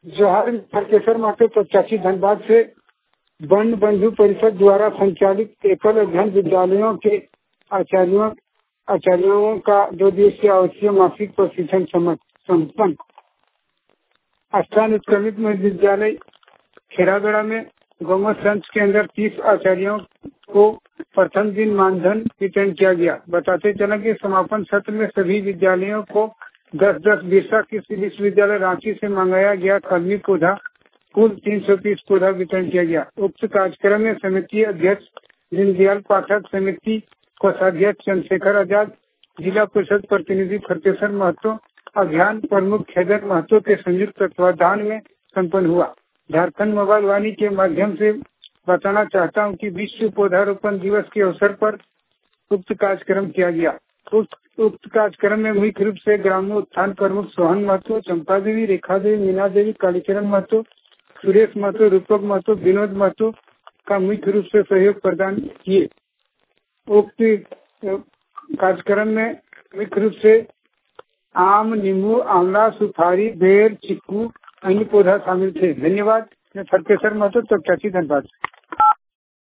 जोहार फरकेश्वर महतो प्रत्याशी धनबाद से वन बंधु परिषद द्वारा संचालित एकल अध्ययन विद्यालयों के आचार्यों का 2 दिवसीय आवासीय मासिक प्रशिक्षण संपन्न। स्थान उत्क्रमित विद्यालय खेरागड़ा में गौमत संघ के अंदर 30 आचार्यों को प्रथम दिन मानधन वितरण किया गया। बताते चला कि समापन सत्र में सभी विद्यालयों को 10-10 बिरसा कृषि विश्वविद्यालय रांची से मंगाया गया कलमी पौधा कुल 330 पौधा वितरण किया गया। उक्त कार्यक्रम में समिति अध्यक्ष दीनदयाल पाठक, समिति कोषाध्यक्ष चंद्रशेखर आजाद, जिला परिषद प्रतिनिधि फरकेश्वर महतो, अभियान प्रमुख खैदर महतो के संयुक्त तत्वाधान में संपन्न हुआ। झारखंड मोबाइल वाणी के माध्यम से बताना चाहता हूं कि विश्व पौधारोपण दिवस के अवसर पर उक्त कार्यक्रम किया गया। उक्त कार्यक्रम में मुख्य रूप से ग्रामीण उत्थान प्रमुख सोहन महतो, चंपा देवी, रेखा देवी, मीना देवी, कालीचरण महतो, सुरेश महतो, रूपक महतो, विनोद महतो का मुख्य रूप से सहयोग प्रदान किए। उक्त कार्यक्रम में मुख्य रूप से आम, नींबू, आंवला, सुपारी, बेर, चिक्कू अन्य पौधा शामिल थे। धन्यवाद। मैं फरकेश्वर महतो प्रत्याशी धनबाद।